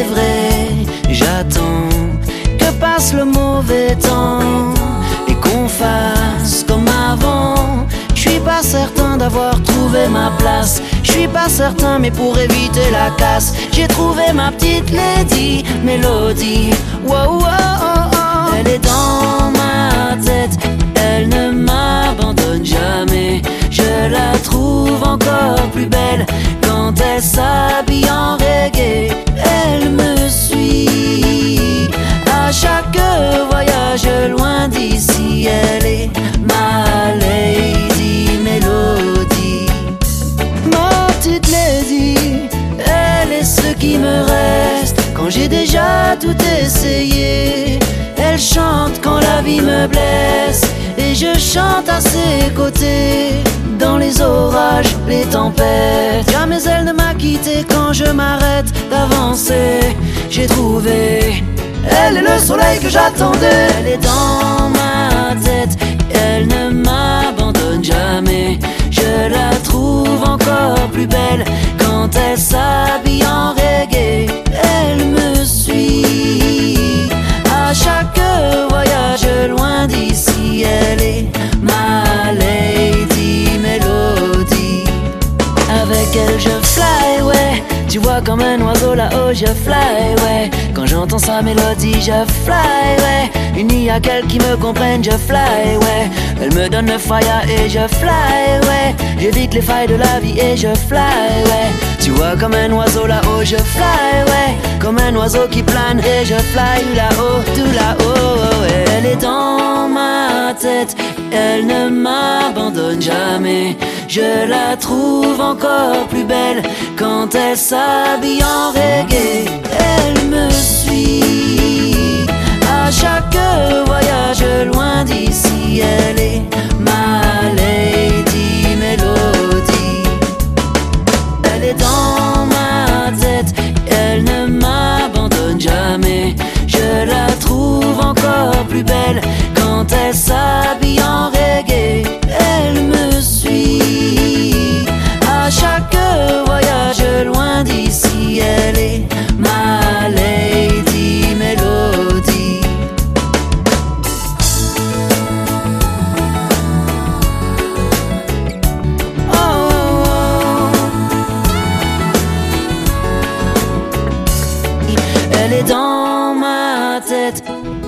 c'est vrai, j'attends que passe le mauvais temps et qu'on fasse comme avant. Je suis pas certain d'avoir trouvé ma place, je suis pas certain, mais pour éviter la casse, j'ai trouvé ma petite lady Mélodie. Wow, wow, oh, oh. Elle est dans ma tête, elle ne m'abandonne jamais. Je la trouve encore plus belle quand elle s'habille en reggae. Elle me suit à chaque voyage loin d'ici. Elle est ma lady Mélodie. Ma petite lady, elle est ce qui me reste quand j'ai déjà tout essayé. Elle chante quand la vie me blesse et je chante à ses côtés. Dans les orages, les tempêtes, jamais elle ne m'a quitté quand je m'arrête d'avancer. J'ai trouvé, elle est le soleil que j'attendais. Elle est dans ma tête, elle ne m'abandonne jamais. Je la trouve encore plus belle quand elle s'habille en reggae. Elle me suit à chaque voyage loin d'ici. Elle est ma lady Mélodie. Avec elle je fly, ouais. Tu vois comme un oiseau là-haut je fly, ouais. Quand j'entends sa mélodie je fly, ouais. Il n'y a qu'elle qui me comprenne, je fly, ouais. Elle me donne le fire et je fly, ouais. J'évite les failles de la vie et je fly, ouais. Tu vois comme un oiseau là-haut je fly, ouais. Comme un oiseau qui plane et je fly là-haut, tout là-haut, ouais. Elle est dans ma tête, elle ne m'abandonne jamais. Je la trouve encore plus belle quand elle s'habille en reggae. Elle me suit à chaque voyage loin d'ici. Elle est ma lady Mélodie. Elle est dans ma tête, elle ne m'abandonne jamais. Je la trouve encore plus belle quand elle s'habille en reggae. Elle me suit à chaque voyage loin d'ici. Elle est ma lady Mélodie. Oh, oh, oh. Elle est dans ma tête,